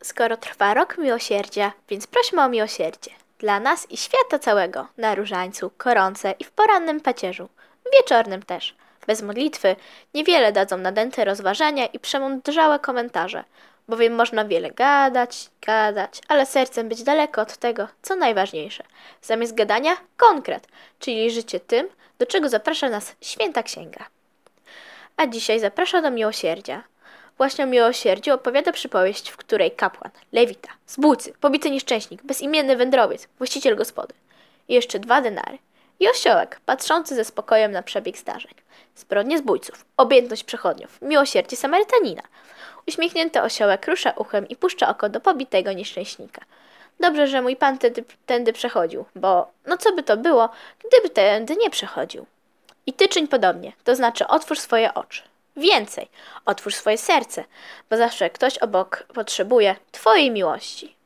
Skoro trwa rok miłosierdzia, więc prośmy o miłosierdzie. Dla nas i świata całego, na różańcu, koronce i w porannym pacierzu, wieczornym też. Bez modlitwy niewiele dadzą nadęte rozważania i przemądrzałe komentarze, bowiem można wiele gadać, ale sercem być daleko od tego, co najważniejsze. Zamiast gadania konkret, czyli życie tym, do czego zaprasza nas Święta Księga. A dzisiaj zaprasza do miłosierdzia. Właśnie o miłosierdziu opowiada przypowieść, w której kapłan, lewita, zbójcy, pobity nieszczęśnik, bezimienny wędrowiec, właściciel gospody i jeszcze 2 denary i osiołek, patrzący ze spokojem na przebieg zdarzeń. Zbrodnie zbójców, obojętność przechodniów, miłosierdzie Samarytanina. Uśmiechnięty osiołek rusza uchem i puszcza oko do pobitego nieszczęśnika. Dobrze, że mój pan tędy przechodził, bo no co by to było, gdyby tędy nie przechodził. I ty czyń podobnie, to znaczy otwórz swoje oczy. Więcej, otwórz swoje serce, bo zawsze ktoś obok potrzebuje twojej miłości.